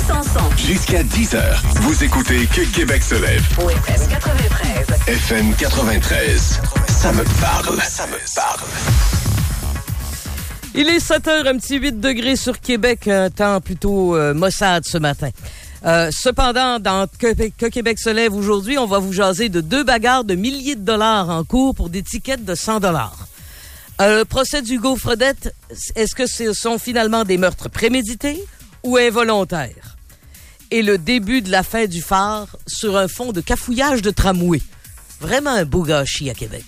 Sanson. Jusqu'à 10h, vous écoutez Que Québec se lève. Au FM 93. FM 93. Ça me parle. Ça me parle. Il est 7h, un petit 8 degrés sur Québec, un temps plutôt maussade ce matin. Cependant, dans que Québec se lève aujourd'hui, on va vous jaser de 2 bagarres de milliers de dollars en cours pour des tickets de 100 $. Le procès d'Hugo Fredette, est-ce que ce sont finalement des meurtres prémédités ou involontaires? Et le début de la fin du phare sur un fond de cafouillage de tramway. Vraiment un beau gâchis à Québec.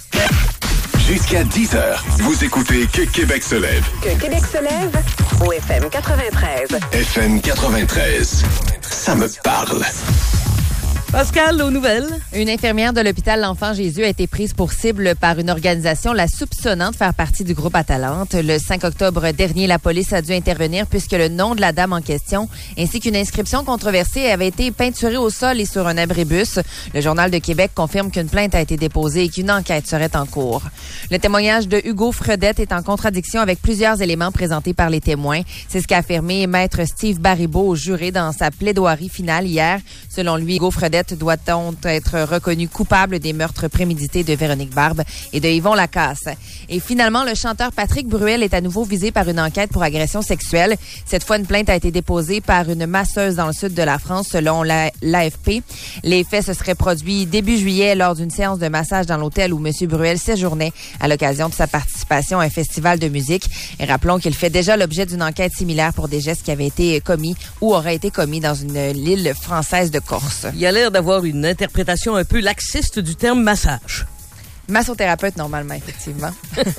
Jusqu'à 10h, vous écoutez Que Québec se lève. Que Québec se lève au FM 93. FM 93. Ça me parle. Pascal, aux nouvelles. Une infirmière de l'hôpital L'Enfant Jésus a été prise pour cible par une organisation la soupçonnant de faire partie du groupe Atalante. Le 5 octobre dernier, la police a dû intervenir puisque le nom de la dame en question ainsi qu'une inscription controversée avait été peinturée au sol et sur un abribus. Le Journal de Québec confirme qu'une plainte a été déposée et qu'une enquête serait en cours. Le témoignage de Hugo Fredette est en contradiction avec plusieurs éléments présentés par les témoins. C'est ce qu'a affirmé Maître Steve Baribeau au juré dans sa plaidoirie finale hier. Selon lui, Hugo Fredette doit donc être reconnu coupable des meurtres prémédités de Véronique Barbe et de Yvon Lacasse. Et finalement, le chanteur Patrick Bruel est à nouveau visé par une enquête pour agression sexuelle. Cette fois, une plainte a été déposée par une masseuse dans le sud de la France, selon l'AFP. Les faits se seraient produits début juillet lors d'une séance de massage dans l'hôtel où M. Bruel séjournait à l'occasion de sa participation à un festival de musique. Et rappelons qu'il fait déjà l'objet d'une enquête similaire pour des gestes qui avaient été commis ou auraient été commis dans l'île française de Corse. Il a l'air d'avoir une interprétation un peu laxiste du terme massage. Massothérapeute, normalement, effectivement.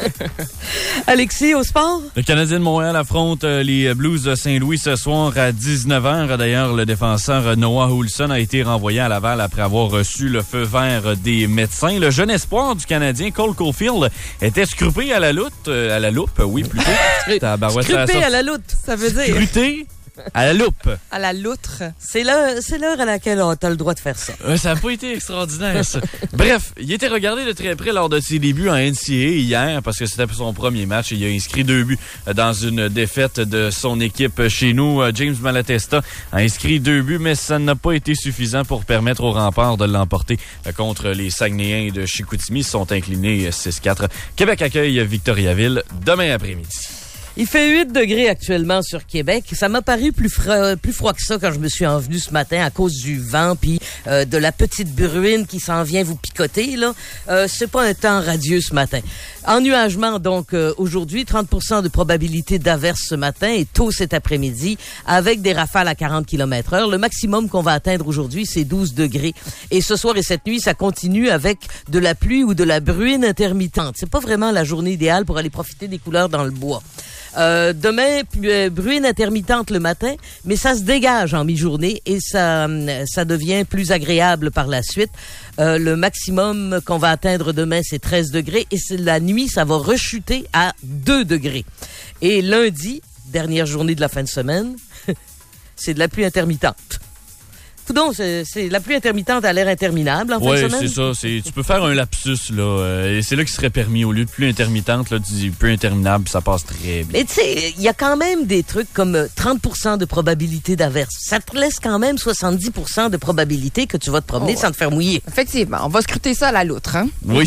Alexis, au sport? Le Canadien de Montréal affronte les Blues de Saint-Louis ce soir à 19h. D'ailleurs, le défenseur Noah Ohlson a été renvoyé à Laval après avoir reçu le feu vert des médecins. Le jeune espoir du Canadien, Cole Caulfield, était scruté à la loupe, oui, plutôt. Scruté à la loupe, ça veut dire. Scruté à la loupe. À la loutre. C'est l'heure à laquelle on a le droit de faire ça. Ça n'a pas été extraordinaire, ça. Bref, il était regardé de très près lors de ses débuts en NCAA hier parce que c'était son premier match et il a inscrit 2 buts dans une défaite de son équipe chez nous. James Malatesta a inscrit 2 buts, mais ça n'a pas été suffisant pour permettre aux Remparts de l'emporter contre les Saguenayens de Chicoutimi. Ils sont inclinés 6-4. Québec accueille Victoriaville demain après-midi. Il fait 8 degrés actuellement sur Québec. Ça m'a paru plus froid que ça quand je me suis envenu ce matin à cause du vent puis de la petite bruine qui s'en vient vous picoter, là. C'est pas un temps radieux ce matin. Ennuagement, donc, aujourd'hui, 30% de probabilité d'averse ce matin et tôt cet après-midi avec des rafales à 40 km/h. Le maximum qu'on va atteindre aujourd'hui, c'est 12 degrés. Et ce soir et cette nuit, ça continue avec de la pluie ou de la bruine intermittente. C'est pas vraiment la journée idéale pour aller profiter des couleurs dans le bois. Demain, bruine intermittente le matin, mais ça se dégage en mi-journée et ça devient plus agréable par la suite. Le maximum qu'on va atteindre demain, c'est 13 degrés et la nuit, ça va rechuter à 2 degrés. Et lundi, dernière journée de la fin de semaine, c'est de la pluie intermittente. Donc, c'est la pluie intermittente a l'air interminable en fin de semaine. Oui, c'est ça. Tu peux faire un lapsus, là. Et c'est là qu'il serait permis. Au lieu de pluie intermittente, là, tu dis pluie interminable, ça passe très bien. Mais tu sais, il y a quand même des trucs comme 30% de probabilité d'averse. Ça te laisse quand même 70% de probabilité que tu vas te promener sans te faire mouiller. Effectivement. On va scruter ça à la loutre, hein? Oui.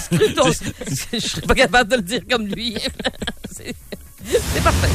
Je serais pas capable de le dire comme lui. C'est parfait.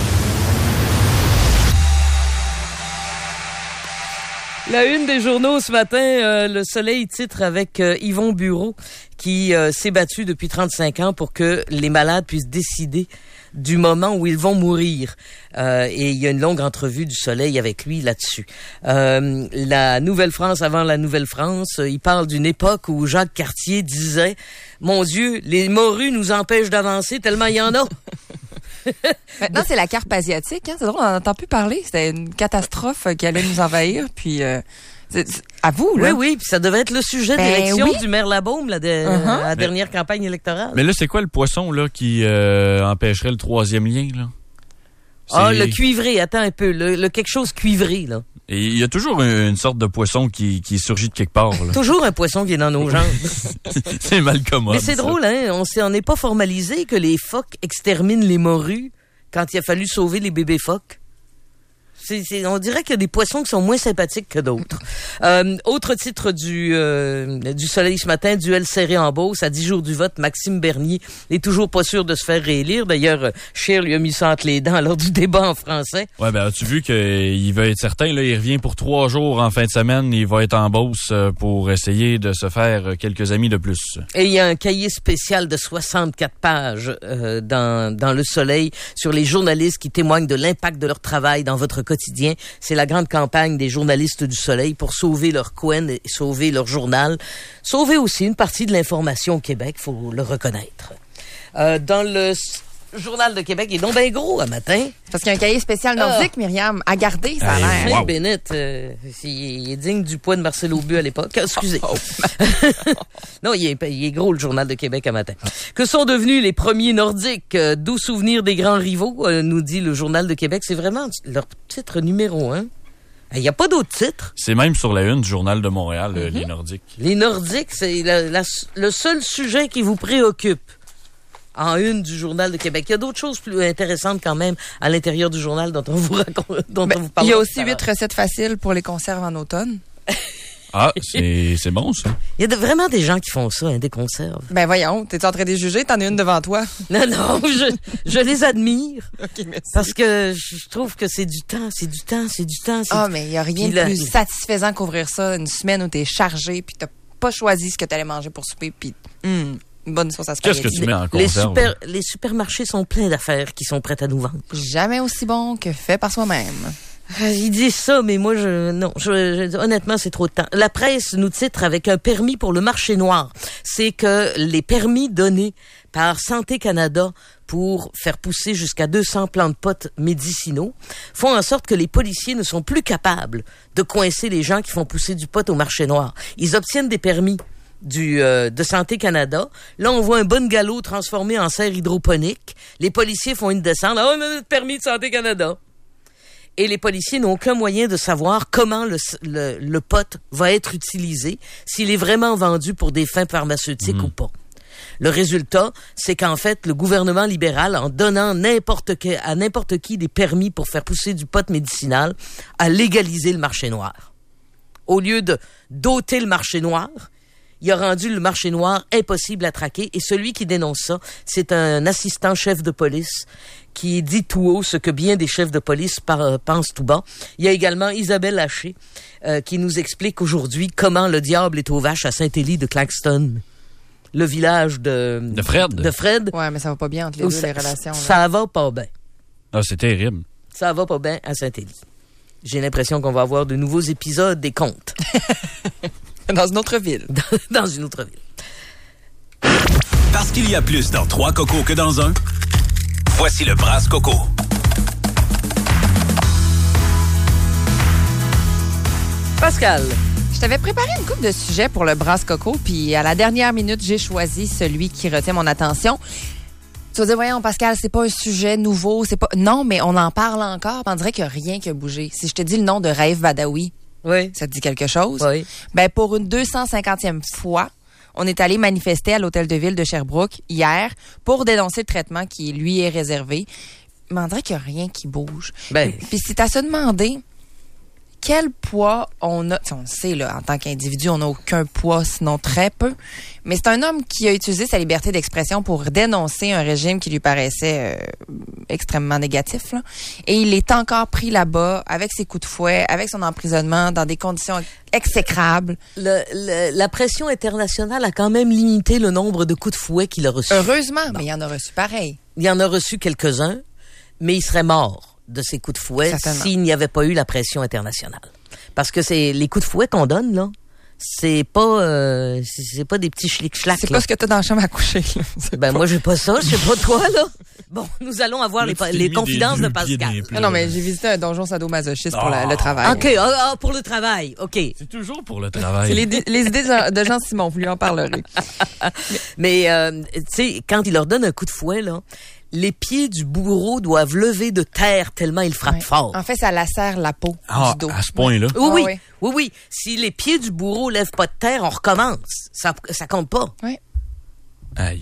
La une des journaux ce matin, Le Soleil titre avec Yvon Bureau qui s'est battu depuis 35 ans pour que les malades puissent décider du moment où ils vont mourir. Et il y a une longue entrevue du Soleil avec lui là-dessus. La Nouvelle-France avant la Nouvelle-France, il parle d'une époque où Jacques Cartier disait « Mon Dieu, les morues nous empêchent d'avancer tellement il y en a ». Maintenant, c'est la carpe asiatique. Hein? C'est drôle, on n'en entend plus parler. C'était une catastrophe qui allait nous envahir. Puis, à vous, là. Oui, puis ça devait être le sujet d'élection du maire Labaume, la dernière campagne électorale. Mais là, c'est quoi le poisson là qui empêcherait le troisième lien, là? Le cuivré. Attends un peu. Le quelque chose cuivré, là. Et il y a toujours une sorte de poisson qui surgit de quelque part, là. Toujours un poisson qui est dans nos jambes. C'est mal commode. Mais c'est drôle, hein? On n'est pas formalisé que les phoques exterminent les morues quand il a fallu sauver les bébés phoques. On dirait qu'il y a des poissons qui sont moins sympathiques que d'autres. Autre titre du Soleil ce matin, duel serré en Beauce. À 10 jours du vote, Maxime Bernier n'est toujours pas sûr de se faire réélire. D'ailleurs, Scheer lui a mis ça entre les dents lors du débat en français. Ouais, ben as-tu vu qu'il va être certain, là, il revient pour 3 jours en fin de semaine. Il va être en Beauce pour essayer de se faire quelques amis de plus. Et il y a un cahier spécial de 64 pages dans Le Soleil sur les journalistes qui témoignent de l'impact de leur travail dans votre quotidien. C'est la grande campagne des journalistes du Soleil pour sauver leur coin et sauver leur journal. Sauver aussi une partie de l'information au Québec, faut le reconnaître. Dans le Journal de Québec, il est donc bien gros un matin. Parce qu'il y a un cahier spécial nordique, Myriam, à garder, ça a l'air. Wow. Bennett, il est digne du poids de Marcel Aubu à l'époque. Excusez. Non, il est gros, le Journal de Québec un matin. Que sont devenus les premiers nordiques? Doux souvenirs des grands rivaux, nous dit le Journal de Québec. C'est vraiment leur titre numéro 1. Il n'y a pas d'autres titres. C'est même sur la une du Journal de Montréal, les Nordiques. Les Nordiques, c'est le seul sujet qui vous préoccupe en une du Journal de Québec. Il y a d'autres choses plus intéressantes quand même à l'intérieur du journal dont on vous raconte, on vous parle. Il y a aussi 8 recettes faciles pour les conserves en automne. Ah, c'est bon, ça. Il y a vraiment des gens qui font ça, des conserves. Ben voyons, t'es en train de les juger? T'en as une devant toi. Non, je les admire. OK, merci. Parce que je trouve que c'est du temps. Ah, mais il n'y a rien de plus satisfaisant qu'ouvrir ça une semaine où t'es chargé puis t'as pas choisi ce que t'allais manger pour souper puis une bonne sauce à spaghetti. Qu'est-ce que tu mets en conserve? Les supermarchés sont pleins d'affaires qui sont prêtes à nous vendre. Jamais aussi bon que fait par soi-même. Ils disent ça, mais moi, honnêtement, c'est trop de temps. La presse nous titre avec un permis pour le marché noir. C'est que les permis donnés par Santé Canada pour faire pousser jusqu'à 200 plants de pot médicinaux font en sorte que les policiers ne sont plus capables de coincer les gens qui font pousser du pot au marché noir. Ils obtiennent des permis de Santé Canada. Là, on voit un bungalow transformé en serre hydroponique. Les policiers font une descente. Là, on a notre permis de Santé Canada. Et les policiers n'ont aucun moyen de savoir comment le pot va être utilisé, s'il est vraiment vendu pour des fins pharmaceutiques ou pas. Le résultat, c'est qu'en fait, le gouvernement libéral, en donnant à n'importe qui des permis pour faire pousser du pot médicinal, a légalisé le marché noir. Au lieu de doter le marché noir, il a rendu le marché noir impossible à traquer. Et celui qui dénonce ça, c'est un assistant chef de police qui dit tout haut ce que bien des chefs de police pensent tout bas. Il y a également Isabelle Haché qui nous explique aujourd'hui comment le diable est aux vaches à Saint-Élie de Claxton, le village de Fred. Ouais, mais ça va pas bien entre les deux, les relations. Là. Ça va pas bien. Ah, c'est terrible. Ça va pas bien à Saint-Élie. J'ai l'impression qu'on va avoir de nouveaux épisodes des contes. Dans une autre ville. Dans une autre ville. Parce qu'il y a plus dans 3 cocos que dans un, voici le Brasse Coco. Pascal. Je t'avais préparé une couple de sujets pour le Brasse Coco, puis à la dernière minute, j'ai choisi celui qui retient mon attention. Tu vas dire, voyons, Pascal, c'est pas un sujet nouveau, c'est pas... Non, mais on en parle encore, on dirait qu'il n'y a rien qui a bougé. Si je te dis le nom de Raif Badawi, oui. Ça te dit quelque chose? Oui. Ben, pour une 250e fois, on est allé manifester à l'hôtel de ville de Sherbrooke hier pour dénoncer le traitement qui lui est réservé. Mais on dirait qu'il n'y a rien qui bouge. Ben. Puis c'est à se demander quel poids on a. On le sait, là, en tant qu'individu, on n'a aucun poids, sinon très peu. Mais c'est un homme qui a utilisé sa liberté d'expression pour dénoncer un régime qui lui paraissait extrêmement négatif. Là. Et il est encore pris là-bas avec ses coups de fouet, avec son emprisonnement, dans des conditions exécrables. La pression internationale a quand même limité le nombre de coups de fouet qu'il a reçus. Heureusement, mais il en a reçu pareil. Il en a reçu quelques-uns, mais il serait mort de ces coups de fouet s'il n'y avait pas eu la pression internationale. Parce que c'est les coups de fouet qu'on donne, là. C'est pas des petits schlick-schlack. C'est pas ce que t'as dans la chambre à coucher. Ben, moi, j'ai pas ça. Je sais pas toi, là. Bon, nous allons avoir les confidences de Pascal. Non, mais j'ai visité un donjon sadomasochiste pour le travail. OK. Pour le travail. OK. C'est toujours pour le travail. C'est les idées de Jean Simon. Vous lui en parlerez. Mais tu sais, quand il leur donne un coup de fouet, là, les pieds du bourreau doivent lever de terre tellement il frappe fort. En fait, ça lacère la peau du dos. À ce point-là? Oui. Si les pieds du bourreau lèvent pas de terre, on recommence. Ça compte pas. Oui. Aïe.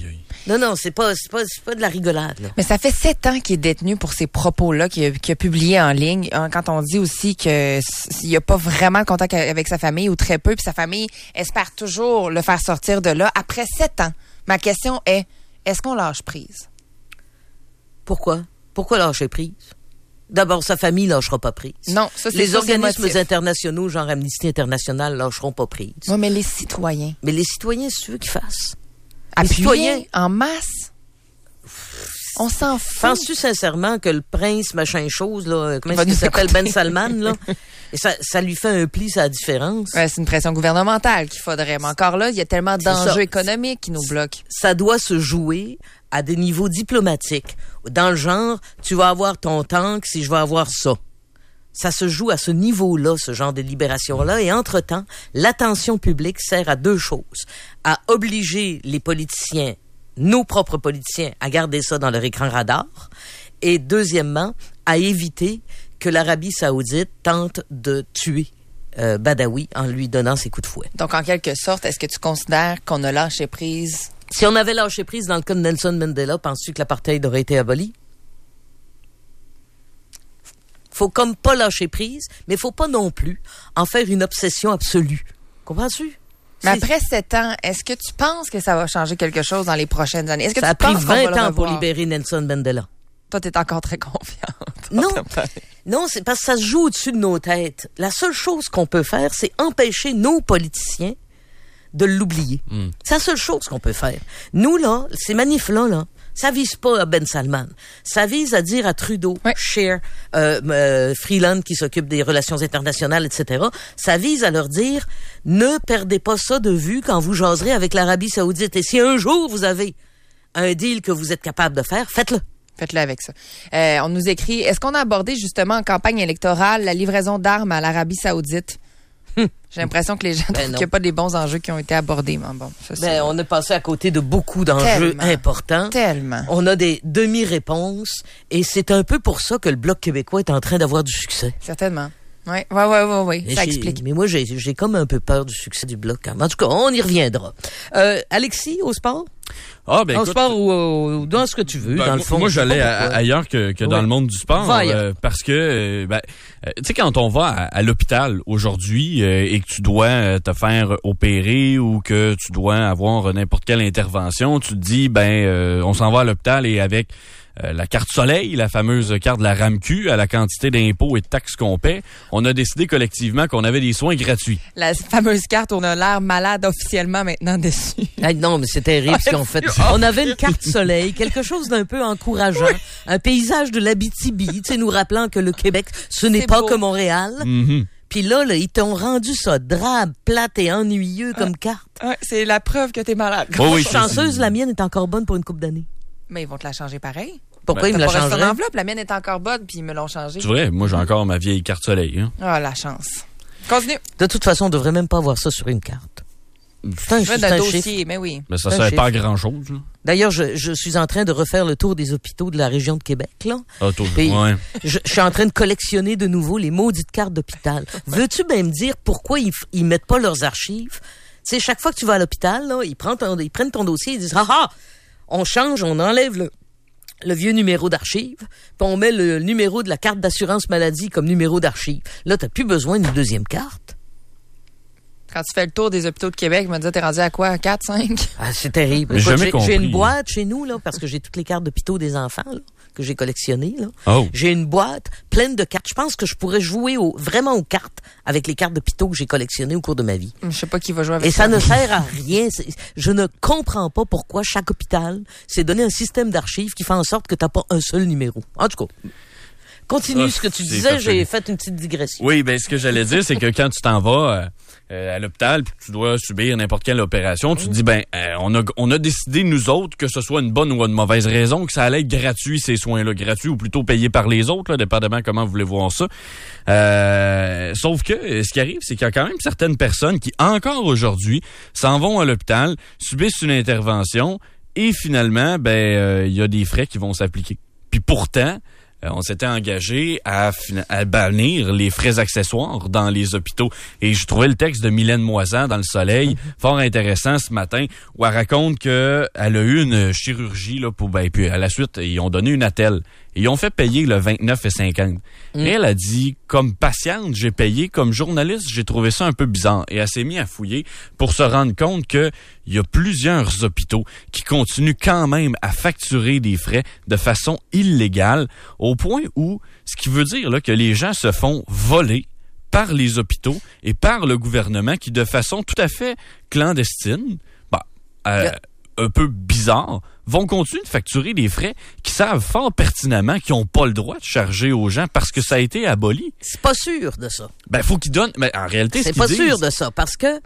Non, c'est pas de la rigolade, là. Mais ça fait 7 ans qu'il est détenu pour ces propos-là qu'il a publié en ligne. Quand on dit aussi qu'il n'y a pas vraiment de contact avec sa famille ou très peu, puis sa famille espère toujours le faire sortir de là après 7 ans. Ma question est-ce qu'on lâche prise? Pourquoi? Pourquoi lâcher prise? D'abord, sa famille lâchera pas prise. Non, ça, c'est les organismes internationaux, genre Amnesty International, lâcheront pas prise. Oui, mais les citoyens. Mais les citoyens, c'est eux qui fassent. Les citoyens, en masse. On s'en fout. Penses-tu sincèrement que le prince, machin chose, là, comment est-ce qu'il s'appelle, Ben Salman, là, et ça lui fait un pli, ça a différence? Ouais, c'est une pression gouvernementale qu'il faudrait. Mais encore là, il y a tellement d'enjeux économiques qui nous bloquent. Ça doit se jouer à des niveaux diplomatiques. Dans le genre, tu vas avoir ton tank si je vais avoir ça. Ça se joue à ce niveau-là, ce genre de libération-là. Et entre-temps, l'attention publique sert à 2 choses. À obliger les politiciens, nos propres politiciens, à garder ça dans leur écran radar. Et deuxièmement, à éviter que l'Arabie saoudite tente de tuer Badawi en lui donnant ses coups de fouet. Donc, en quelque sorte, est-ce que tu considères qu'on a lâché prise? Si on avait lâché prise dans le cas de Nelson Mandela, penses-tu que l'apartheid aurait été aboli? Faut comme pas lâcher prise, mais faut pas non plus en faire une obsession absolue. Comprends-tu? Mais après 7 ans, est-ce que tu penses que ça va changer quelque chose dans les prochaines années? Est-ce que ça a pris 20 ans pour libérer Nelson Mandela. Toi, t'es encore très confiante. Non, c'est parce que ça se joue au-dessus de nos têtes. La seule chose qu'on peut faire, c'est empêcher nos politiciens de l'oublier. C'est la seule chose qu'on peut faire. Nous, là, ces manifs-là, ça vise pas à Ben Salman. Ça vise à dire à Trudeau, Scheer, Freeland qui s'occupe des relations internationales, etc. Ça vise à leur dire, ne perdez pas ça de vue quand vous jaserez avec l'Arabie saoudite. Et si un jour vous avez un deal que vous êtes capable de faire, faites-le. Faites-le avec ça. On nous écrit, est-ce qu'on a abordé justement en campagne électorale la livraison d'armes à l'Arabie saoudite? J'ai l'impression que les gens trouvent qu'il n'y a pas des bons enjeux qui ont été abordés. Mais bon, ça, on est passé à côté de beaucoup d'enjeux importants. Tellement. On a des demi-réponses et c'est un peu pour ça que le Bloc québécois est en train d'avoir du succès. Certainement. Oui. Ça explique. Mais moi, j'ai comme un peu peur du succès du Bloc. En tout cas, on y reviendra. Alexis, au sport? Au sport ou dans ce que tu veux, dans le fond. Moi, j'allais ailleurs que dans le monde du sport. Parce que, tu sais, quand on va à l'hôpital aujourd'hui et que tu dois te faire opérer ou que tu dois avoir n'importe quelle intervention, tu te dis, on s'en va à l'hôpital et avec la carte soleil, la fameuse carte de la RAMQ, à la quantité d'impôts et de taxes qu'on paie, on a décidé collectivement qu'on avait des soins gratuits. La fameuse carte, on a l'air malade officiellement maintenant dessus. Non, mais c'est terrible ce qu'on fait. On avait une carte soleil, quelque chose d'un peu encourageant, un paysage de l'Abitibi, tu sais, nous rappelant que le Québec, ce n'est pas que Montréal. Mm-hmm. Puis là, ils t'ont rendu ça drabe, plate et ennuyeux comme carte. Ouais, c'est la preuve que t'es malade. Je suis chanceuse, la mienne est encore bonne pour une couple d'années. Mais ils vont te la changer pareil. Pourquoi ils me la changeraient? Son enveloppe, la mienne est encore bonne, puis ils me l'ont changée. C'est vrai, moi j'ai encore ma vieille carte soleil. Hein. Ah, la chance. Continue. De toute façon, on devrait même pas avoir ça sur une carte. C'est un dossier, mais oui. Mais ça ne sert pas à grand-chose. D'ailleurs, je suis en train de refaire le tour des hôpitaux de la région de Québec, là. Je suis en train de collectionner de nouveau les maudites cartes d'hôpital. Veux-tu bien me dire pourquoi ils mettent pas leurs archives? Tu sais, chaque fois que tu vas à l'hôpital, là, ils prennent ton dossier, ils disent, on change, on enlève le vieux numéro d'archive, puis on met le numéro de la carte d'assurance maladie comme numéro d'archive. Là, t'as plus besoin d'une deuxième carte. Quand tu fais le tour des hôpitaux de Québec, je me dis, t'es rendu à quoi? 4, 5? C'est terrible. Écoute, j'ai une boîte chez nous, là, parce que j'ai toutes les cartes d'hôpitaux des enfants, là, que j'ai collectionnées, là. J'ai une boîte pleine de cartes. Je pense que je pourrais jouer vraiment aux cartes avec les cartes d'hôpitaux que j'ai collectionnées au cours de ma vie. Je sais pas qui va jouer avec ça. Et ça ne sert à rien. Je ne comprends pas pourquoi chaque hôpital s'est donné un système d'archives qui fait en sorte que t'as pas un seul numéro. En tout cas. Continue ce que tu disais, j'ai fait une petite digression. Oui, ce que j'allais dire, c'est que quand tu t'en vas à l'hôpital puis tu dois subir n'importe quelle opération, tu te dis, on a décidé, nous autres, que ce soit une bonne ou une mauvaise raison, que ça allait être gratuit, ces soins-là, gratuits ou plutôt payés par les autres, là, dépendamment comment vous voulez voir ça. Sauf que ce qui arrive, c'est qu'il y a quand même certaines personnes qui, encore aujourd'hui, s'en vont à l'hôpital, subissent une intervention et finalement, il y a des frais qui vont s'appliquer. Puis pourtant, on s'était engagé à bannir les frais accessoires dans les hôpitaux. Et je trouvais le texte de Mylène Moisan dans Le Soleil fort intéressant ce matin, où elle raconte que elle a eu une chirurgie là puis à la suite ils ont donné une attelle. Ils ont fait payer le 29,50. Et elle a dit, comme patiente, j'ai payé. Comme journaliste, j'ai trouvé ça un peu bizarre. Et elle s'est mise à fouiller pour se rendre compte qu'il y a plusieurs hôpitaux qui continuent quand même à facturer des frais de façon illégale, au point où, ce qui veut dire là, que les gens se font voler par les hôpitaux et par le gouvernement qui, de façon tout à fait clandestine, un peu bizarre, vont continuer de facturer des frais qui savent fort pertinemment qu'ils n'ont pas le droit de charger aux gens parce que ça a été aboli. C'est pas sûr de ça. Faut qu'ils donnent... Mais en réalité, c'est pas sûr de ça parce que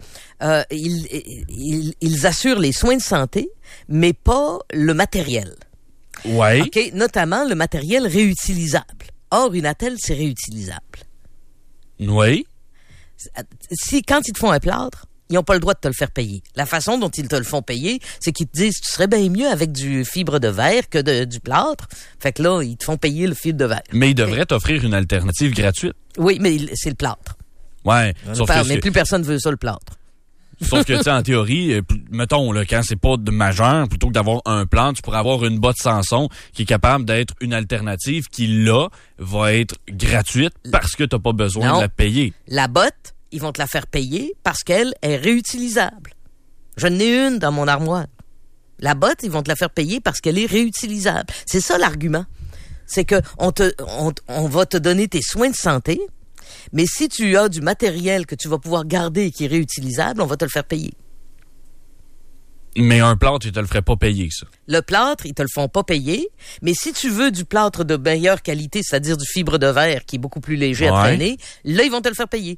ils assurent les soins de santé, mais pas le matériel. Ouais. OK, notamment le matériel réutilisable. Or, une attelle, c'est réutilisable. Oui. Quand ils te font un plâtre, ils n'ont pas le droit de te le faire payer. La façon dont ils te le font payer, c'est qu'ils te disent tu serais bien mieux avec du fibre de verre que du plâtre. Fait que là, ils te font payer le fibre de verre. Mais ils devraient t'offrir une alternative gratuite. Oui, mais c'est le plâtre. Ouais. Mais plus personne veut ça, le plâtre. Sauf que, tu sais, en théorie, mettons, là, quand c'est pas de majeur, plutôt que d'avoir un plâtre, tu pourrais avoir une botte Samson qui est capable d'être une alternative qui, là, va être gratuite parce que t'as pas besoin de la payer. La botte, ils vont te la faire payer parce qu'elle est réutilisable. Je n'ai une dans mon armoire. La botte, ils vont te la faire payer parce qu'elle est réutilisable. C'est ça l'argument. C'est que on va te donner tes soins de santé, mais si tu as du matériel que tu vas pouvoir garder et qui est réutilisable, on va te le faire payer. Mais un plâtre, ils te le feraient pas payer, ça. Le plâtre, ils te le font pas payer, mais si tu veux du plâtre de meilleure qualité, c'est-à-dire du fibre de verre qui est beaucoup plus léger à traîner, là, ils vont te le faire payer.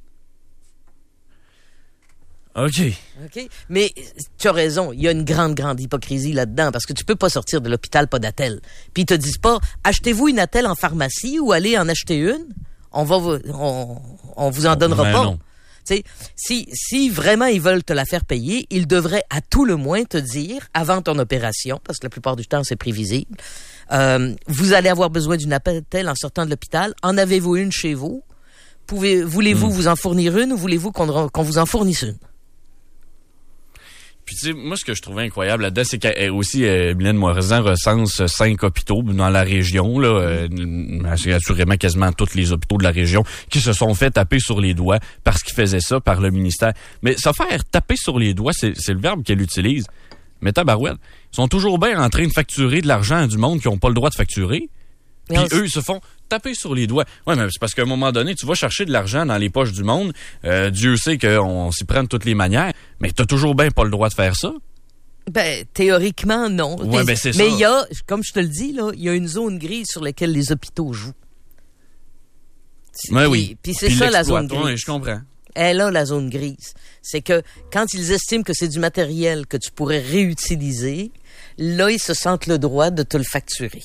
OK. Mais tu as raison, il y a une grande hypocrisie là-dedans parce que tu peux pas sortir de l'hôpital pas d'attelle. Puis ils te disent pas achetez-vous une attelle en pharmacie ou allez en acheter une. On vous en donnera pas. Non. T'sais, si vraiment ils veulent te la faire payer, ils devraient à tout le moins te dire avant ton opération, parce que la plupart du temps c'est prévisible, vous allez avoir besoin d'une attelle en sortant de l'hôpital. En avez-vous une chez vous? Voulez-vous vous en fournir une ou voulez-vous qu'on vous en fournisse une? Puis tu sais, moi ce que je trouvais incroyable là-dedans, c'est qu'elle aussi, Mylène Moisan recense 5 hôpitaux dans la région, là, assurément quasiment tous les hôpitaux de la région, qui se sont fait taper sur les doigts parce qu'ils faisaient ça par le ministère. Mais se faire taper sur les doigts, c'est le verbe qu'elle utilise. Mais tabarouette, ils sont toujours bien en train de facturer de l'argent à du monde qui n'ont pas le droit de facturer. Puis eux, ils se font taper sur les doigts. Ouais, mais c'est parce qu'à un moment donné, tu vas chercher de l'argent dans les poches du monde. Dieu sait qu'on s'y prend de toutes les manières, mais t'as toujours bien pas le droit de faire ça. Ben, théoriquement, non. Ouais, c'est ça. Mais il y a, comme je te le dis, là, il y a une zone grise sur laquelle les hôpitaux jouent. Ouais, oui. Puis c'est ça la zone grise. Oui, je comprends. Elle a la zone grise. C'est que quand ils estiment que c'est du matériel que tu pourrais réutiliser, là, ils se sentent le droit de te le facturer.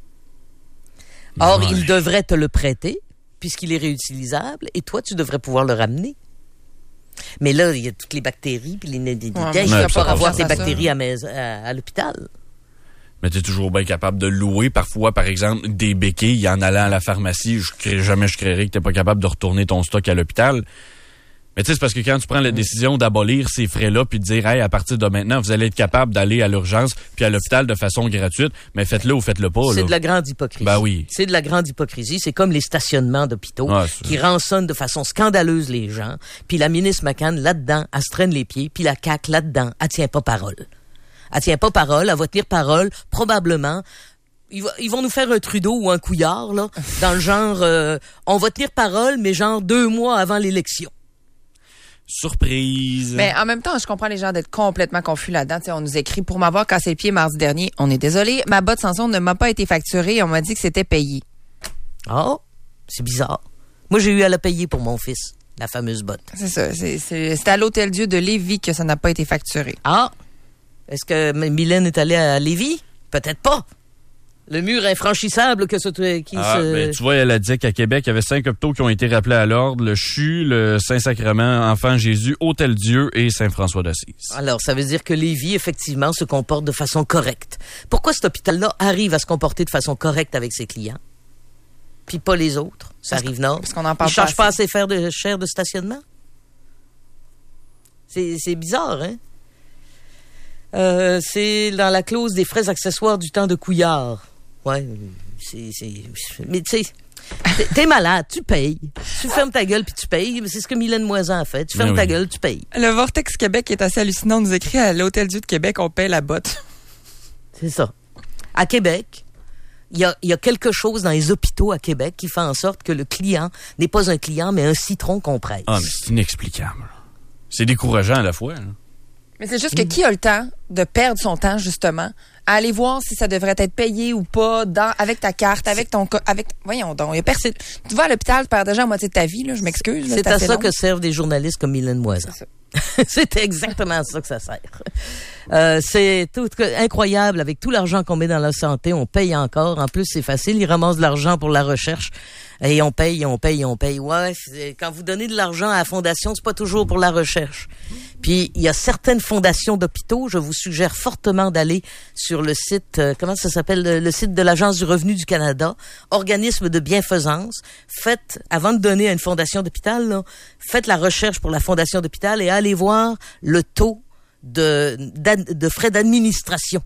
Or, ils devraient te le prêter, puisqu'il est réutilisable, et toi, tu devrais pouvoir le ramener. Mais là, il y a toutes les bactéries, puis il ne faut pas avoir tes bactéries à l'hôpital. Mais tu es toujours bien capable de louer, parfois, par exemple, des béquilles en allant à la pharmacie. Jamais je créerais que tu n'es pas capable de retourner ton stock à l'hôpital. Mais tu sais, c'est parce que quand tu prends la décision d'abolir ces frais-là puis de dire, hey, à partir de maintenant, vous allez être capable d'aller à l'urgence puis à l'hôpital de façon gratuite, mais faites-le ou faites-le pas. C'est de la grande hypocrisie. Ben oui. C'est de la grande hypocrisie. C'est comme les stationnements d'hôpitaux qui rançonnent de façon scandaleuse les gens. Puis la ministre McCann, là-dedans, elle se traîne les pieds. Puis la CAQ, là-dedans, elle tient pas parole. Elle tient pas parole. Elle va tenir parole, probablement. Ils vont nous faire un Trudeau ou un Couillard, là, dans le genre, on va tenir parole, mais genre 2 mois avant l'élection. Surprise. Mais en même temps, je comprends les gens d'être complètement confus là-dedans. T'sais, on nous écrit pour m'avoir cassé le pied mardi dernier. On est désolé. Ma botte Samson ne m'a pas été facturée et on m'a dit que c'était payé. Oh, c'est bizarre. Moi, j'ai eu à la payer pour mon fils, la fameuse botte. C'est ça. C'est à l'Hôtel-Dieu de Lévis que ça n'a pas été facturé. Ah, est-ce que Mylène est allée à Lévis? Peut-être pas. Le mur infranchissable Ben, tu vois, elle a dit qu'à Québec, il y avait 5 hôpitaux qui ont été rappelés à l'ordre. Le CHU, le Saint-Sacrement, Enfant Jésus, Hôtel-Dieu et Saint-François d'Assise. Alors, ça veut dire que Lévis, effectivement, se comporte de façon correcte. Pourquoi cet hôpital-là arrive à se comporter de façon correcte avec ses clients? puis pas les autres. Ça arrive nord. Parce qu'on en parle Ils chargent pas assez. assez cher de stationnement. C'est bizarre, hein? C'est dans la clause des frais accessoires du temps de Couillard. Ouais, mais tu sais, t'es malade, tu payes. Tu fermes ta gueule puis tu payes. C'est ce que Mylène Moisan a fait. Tu fermes ta gueule, tu payes. Le Vortex Québec est assez hallucinant. On nous écrit à l'Hôtel Dieu de Québec, on paye la botte. C'est ça. À Québec, il y a quelque chose dans les hôpitaux à Québec qui fait en sorte que le client n'est pas un client, mais un citron qu'on presse. Ah, mais c'est inexplicable. C'est décourageant à la fois. Hein. Mais c'est juste que qui a le temps de perdre son temps, justement, à aller voir si ça devrait être payé ou pas avec ta carte, voyons donc, il y a personne. Tu vas à l'hôpital, tu perds déjà la moitié de ta vie, là, je m'excuse. Là, C'est à assez ça long. que servent des journalistes comme Mylène Moisan. C'est ça. C'est exactement à ça que ça sert. C'est tout incroyable. Avec tout l'argent qu'on met dans la santé, on paye encore. En plus, c'est facile. Ils ramassent de l'argent pour la recherche. Et on paye. Ouais, quand vous donnez de l'argent à la fondation, c'est pas toujours pour la recherche. Puis, il y a certaines fondations d'hôpitaux. Je vous suggère fortement d'aller sur le site, comment ça s'appelle? Le site de l'Agence du revenu du Canada. Organisme de bienfaisance. Faites, avant de donner à une fondation d'hôpital, là, faites la recherche pour la fondation d'hôpital et allez voir le taux de frais d'administration.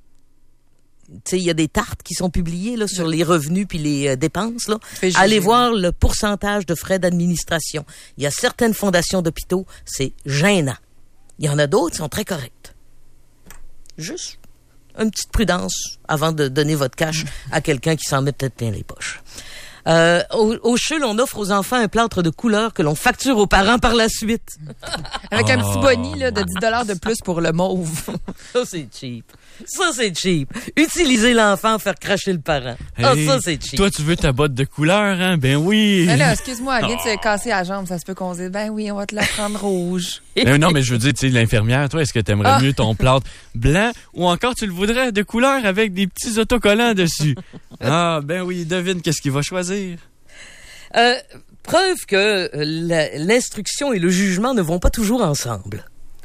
Tu sais, il y a des tartes qui sont publiées là, sur les revenus puis les dépenses. Là. Allez voir le pourcentage de frais d'administration. Il y a certaines fondations d'hôpitaux, c'est gênant. Il y en a d'autres qui sont très correctes. Juste une petite prudence avant de donner votre cash à quelqu'un qui s'en met peut-être plein les poches. Au CHUL, on offre aux enfants un plâtre de couleur que l'on facture aux parents par la suite. Avec un petit boni là, de 10$ de plus pour le mauve. Ça, c'est cheap. Ça, c'est cheap. Utiliser l'enfant pour faire cracher le parent. Hey, ça, c'est cheap. Toi, tu veux ta botte de couleur, hein? Ben oui! Mais là, excuse-moi, elle vient de se casser la jambe. Ça se peut qu'on se dise, ben oui, on va te la prendre rouge. Non, mais je veux dire, tu sais, l'infirmière, toi, est-ce que t'aimerais mieux ton plâtre blanc ou encore tu le voudrais de couleur avec des petits autocollants dessus? Ah, ben oui, devine qu'est-ce qu'il va choisir. Preuve que l'instruction et le jugement ne vont pas toujours ensemble.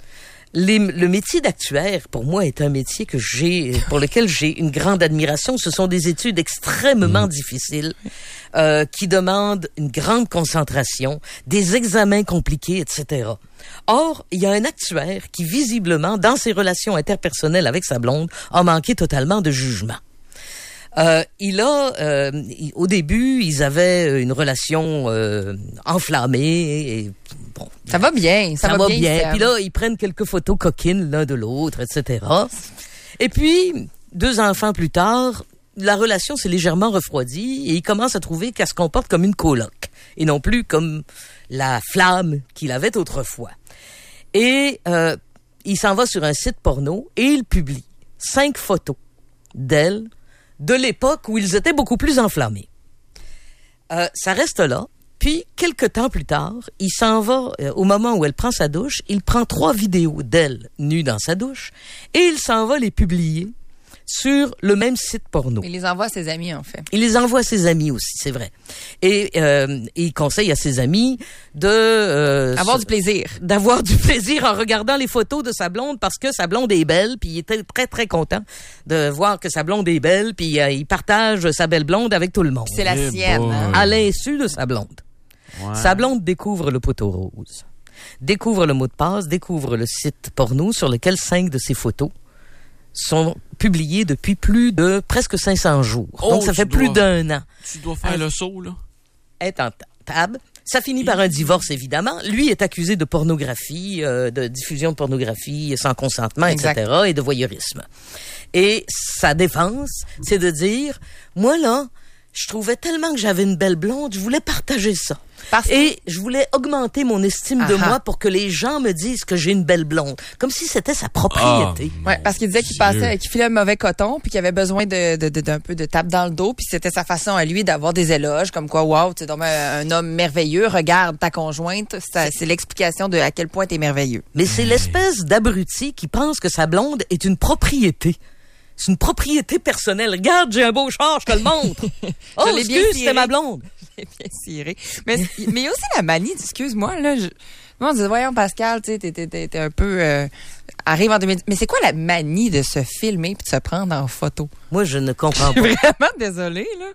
Le métier d'actuaire, pour moi, est un métier pour lequel j'ai une grande admiration. Ce sont des études extrêmement difficiles, qui demandent une grande concentration, des examens compliqués, etc. Or, il y a un actuaire qui, visiblement, dans ses relations interpersonnelles avec sa blonde, a manqué totalement de jugement. Au début, ils avaient une relation enflammée et bon. Ça va bien, ça va bien. Puis là, ils prennent quelques photos coquines l'un de l'autre, etc. Et puis, 2 enfants plus tard, la relation s'est légèrement refroidie et ils commencent à trouver qu'elle se comporte comme une coloc et non plus comme la flamme qu'il avait autrefois. Et il s'en va sur un site porno et il publie 5 photos d'elle de l'époque où ils étaient beaucoup plus enflammés. Ça reste là. Puis, quelques temps plus tard, il s'en va, au moment où elle prend sa douche, il prend 3 vidéos d'elle nue dans sa douche et il s'en va les publier sur le même site porno. Il les envoie à ses amis, en fait. Il les envoie à ses amis aussi, c'est vrai. Et il conseille à ses amis d'avoir du plaisir en regardant les photos de sa blonde parce que sa blonde est belle, puis il était très, très content de voir que sa blonde est belle, puis il partage sa belle blonde avec tout le monde. C'est la sienne. Hein? À l'insu de sa blonde. Ouais. Sa blonde découvre le poteau rose, découvre le mot de passe, découvre le site porno sur lequel 5 de ses photos sont publiées depuis presque 500 jours. Donc, ça fait plus d'1 an. Tu dois faire le saut, là. Est en table. Ça finit par un divorce, évidemment. Lui est accusé de pornographie, de diffusion de pornographie sans consentement, exact. etc., et de voyeurisme. Et sa défense, c'est de dire, moi, là, je trouvais tellement que j'avais une belle blonde, je voulais partager ça. Et je voulais augmenter mon estime de moi pour que les gens me disent que j'ai une belle blonde. Comme si c'était sa propriété. Ouais, parce qu'il disait qu'il filait un mauvais coton puis qu'il avait besoin d'un peu de tape dans le dos puis c'était sa façon à lui d'avoir des éloges comme quoi, wow, tu es donc un homme merveilleux, regarde ta conjointe. C'est l'explication de à quel point t'es merveilleux. Mais c'est l'espèce d'abruti qui pense que sa blonde est une propriété. C'est une propriété personnelle. Regarde, j'ai un beau char, je te le montre. Oh, excuse, c'était ma blonde. Je l'ai bien ciré. Mais il y a aussi la manie, excuse-moi, là. Moi, on disait, voyons, Pascal, tu sais, t'es un peu... arrive en 2000. Mais c'est quoi la manie de se filmer puis de se prendre en photo? Moi, je ne comprends pas. Je suis vraiment désolée, là.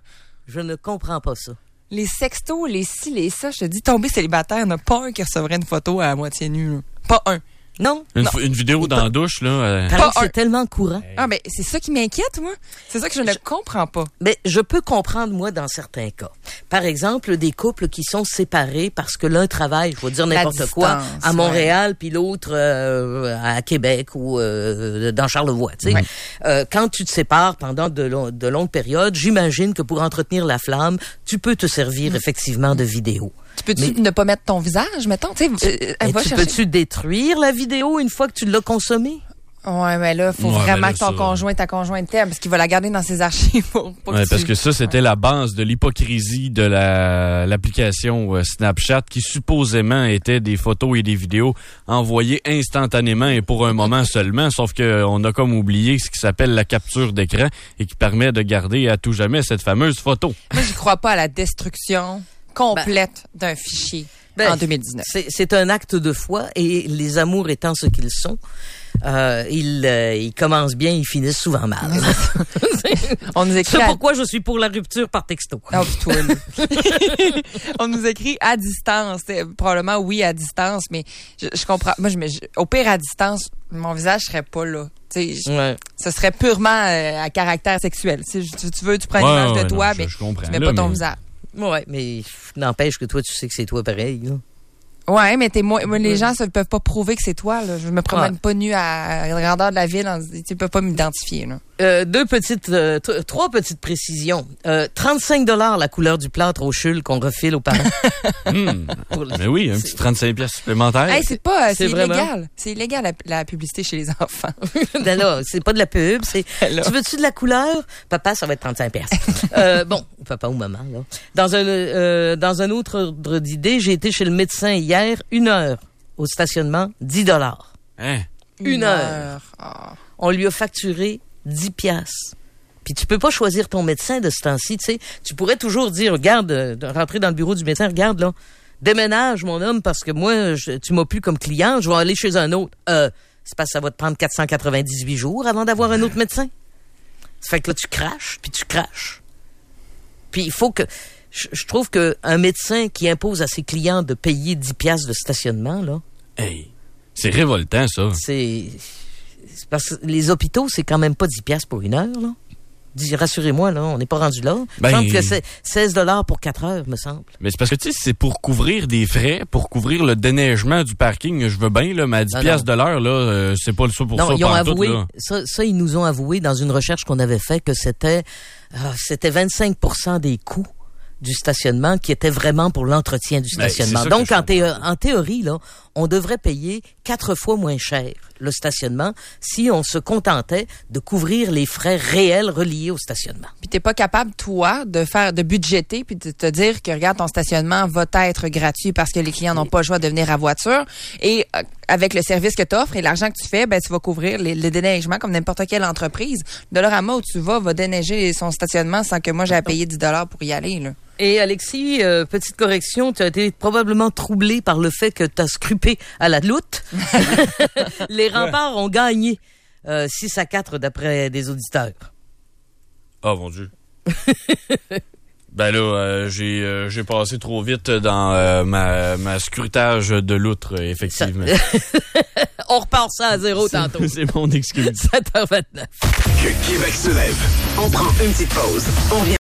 Je ne comprends pas ça. Les sextos, les ci, les ça, je te dis, tomber célibataire, il n'y en a pas un qui recevrait une photo à moitié nue. Là. Pas un. Non? Une vidéo dans la douche, là. Paraît que c'est tellement courant. Ah, ben, c'est ça qui m'inquiète, moi. C'est ça que je ne comprends pas. Mais je peux comprendre, moi, dans certains cas. Par exemple, des couples qui sont séparés parce que l'un travaille, je vais dire n'importe quoi, à Montréal, puis l'autre à Québec ou dans Charlevoix. Tu sais, quand tu te sépares pendant de longues périodes, j'imagine que pour entretenir la flamme, tu peux te servir effectivement de vidéos. Tu peux-tu ne pas mettre ton visage, mettons? Peux-tu détruire la vidéo une fois que tu l'as consommée? Ouais, mais là, faut vraiment que ton conjoint, ta conjointe t'aime, parce qu'il va la garder dans ses archives pour parce que ça, c'était la base de l'hypocrisie de l'application Snapchat, qui supposément était des photos et des vidéos envoyées instantanément et pour un moment seulement, sauf qu'on a comme oublié ce qui s'appelle la capture d'écran et qui permet de garder à tout jamais cette fameuse photo. Moi, j'y crois pas à la destruction complète d'un fichier en 2019. C'est un acte de foi et les amours étant ce qu'ils sont, ils commencent bien, ils finissent souvent mal. On nous écrit c'est pourquoi je suis pour la rupture par texto. Oh, toi, on nous écrit à distance. Probablement oui à distance, mais je comprends. Moi, au pire à distance, mon visage serait pas là. Ce serait purement à caractère sexuel. Si tu veux, tu prends une image de toi, mais tu mets pas ton visage. Ouais, mais n'empêche que toi, tu sais que c'est toi pareil. Là. Ouais, mais les gens ne peuvent pas prouver que c'est toi. Là. Je me promène pas nu à la grandeur de la ville. Tu peux pas m'identifier. Là. Trois petites précisions. 35 $ la couleur du plâtre au CHUL qu'on refile aux parents. Mais oui, un petit 35$ supplémentaire. Hey, c'est illégal. C'est illégal la publicité chez les enfants. Ben là, c'est pas de la pub. Tu veux-tu de la couleur? Papa, ça va être 35$. Bon, papa ou maman. Là. Dans un autre ordre d'idée, j'ai été chez le médecin hier, 1 heure au stationnement, 10 $. Hein? 1 heure. Oh. On lui a facturé 10$. Puis tu peux pas choisir ton médecin de ce temps-ci, tu sais. Tu pourrais toujours dire, regarde, rentrer dans le bureau du médecin, regarde là, déménage mon homme parce que moi, tu m'as plus comme client, je vais aller chez un autre. C'est parce que ça va te prendre 498 jours avant d'avoir un autre médecin. Ça fait que là, tu craches. Puis il faut que... Je trouve qu'un médecin qui impose à ses clients de payer 10$ de stationnement, là... Hey, c'est révoltant, ça. C'est parce que les hôpitaux, c'est quand même pas 10$ pour 1 heure, là. Rassurez-moi, là, on n'est pas rendu là. Il me semble que c'est 16 $ pour 4 heures, me semble. Mais c'est parce que, tu sais, c'est pour couvrir des frais, pour couvrir le déneigement du parking. Je veux bien, là, mais à 10$ de l'heure, là, c'est pas le ça pour non, ça. Ils ont avoué, ça, ils nous ont avoué dans une recherche qu'on avait fait que c'était 25% des coûts du stationnement qui était vraiment pour l'entretien du stationnement. Donc, en théorie, là, on devrait payer 4 fois moins cher le stationnement si on se contentait de couvrir les frais réels reliés au stationnement. Puis t'es pas capable, toi, de budgéter puis de te dire que, regarde, ton stationnement va être gratuit parce que les clients n'ont pas le choix de venir à voiture. Et avec le service que tu offres et l'argent que tu fais, ben tu vas couvrir le déneigement comme n'importe quelle entreprise. Dollarama où tu vas déneiger son stationnement sans que moi j'ai à payer 10$ pour y aller, là. Et Alexis, petite correction, tu as été probablement troublé par le fait que tu as scrupé à la loute. Les remparts ont gagné 6-4 d'après des auditeurs. Oh mon Dieu. Ben là, j'ai passé trop vite dans ma scrutage de loutre, effectivement. On repart ça à zéro tantôt. C'est mon excuse. 7h29. Que Québec se lève. On prend une petite pause. On revient